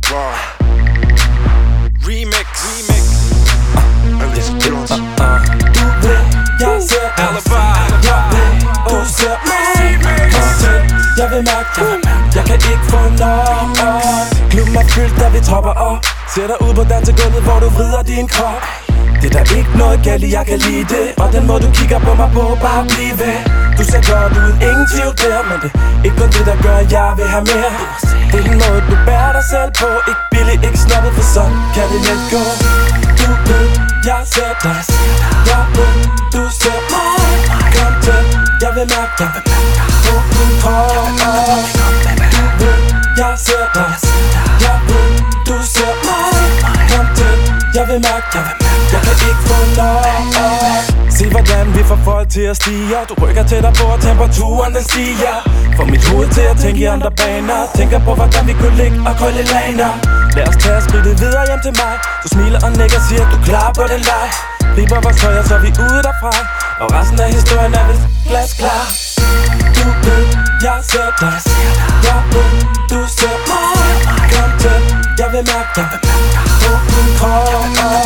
Remix. Du ved, jeg ser dig. Jeg ved, du ser mig. Kom til, jeg vil mærke dig. Jeg kan ikke få nok. Klubben er fyldt, da vi tropper op. Ser dig ud på dansegulvet, hvor du vrider din krop. Det er der ikke noget galt i, jeg kan lide det. Og den måde du kigger på mig på, bare bliv ved. Du ser godt ud, ingen tvivl der. Men det er ikke kun det, der gør, at jeg vil have mere. Det er den måde, du bærer dig selv på. Ikke billig, ikke snobbet, for sådan kan det let gå. Du ved, jeg ser dig. Jeg ved, du ser mig. Kom til, jeg vil mærke dig. På din krop. Du ved, jeg ser dig. Jeg ved, du ser mig. Kom til, jeg vil mærke dig. Jeg kan ikke få nok. Se hvordan vi får folk til at stige. Du rykker tættere på, og temperaturen den stiger. Får mit hoved til at tænke i andre baner. Tænker på hvordan vi kunne ligge og krølle laner. Lad os tage skridtet videre hjem til mig. Du smiler og nikker, siger du er klar på den leg. Riber vores tøj, og så er vi ude derfra. Og resten af historien er vist glasklar. Du ved, jeg ser dig. Jeg ved, du ser mig. Kom til, jeg vil mærke dig. På din krop.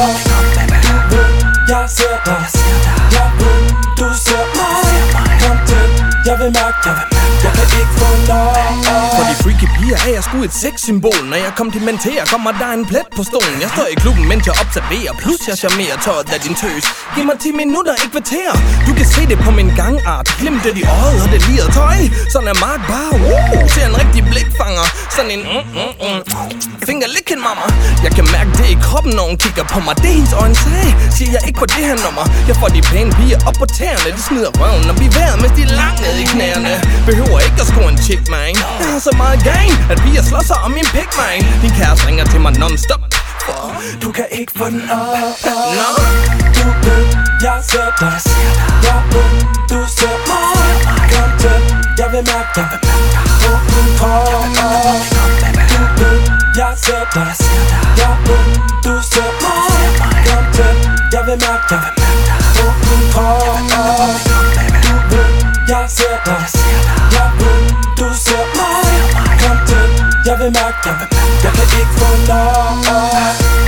Du ved, jeg ser dig. Jeg ved, du ser mig. Kom til, jeg vil mærke dig. Jeg kan ikke få nok. For de freaky piger er jeg sgu et sexsymbol. Når jeg komplementerer, kommer der en plet på stolen. Jeg står i klubben, mens jeg observerer. Plus jeg charmerer tøjet af din tøs. Giv mig 10 minutter, ikke kvarter. Du kan se det på min gangart. Glimtet i øjet og det lirede tøj. Sådan er Mark bare, ser en rigtig blikfanger. Sådan en fingerlicking mamma. Jeg kan mærke det i kroppen, når hun kigger på mig. Det er hendes øjne sag, siger jeg ikke på det her nummer. Jeg får de pæne piger op på tæerne. De smider røven, når vi er vejret, mens de er langt ned i knæerne. Behøver ikke at score en chick, man. Jeg har så meget gang, at piger slår sig om min pik, man. Din kæreste ringer til mig non-stop. Du kan ikke få den op. Du ved, jeg ser dig. Jeg ved, du ser mig. Kom til, jeg vil mærke dig. På din krop. Du ved, jeg ser dig. Jeg ved, du ser mig. Kom til, jeg vil mærke dig. På din krop. Du ved, jeg ser dig. Jeg ved, du ser mig. Kom til, jeg vil mærke dig. Jeg kan ikke få nok.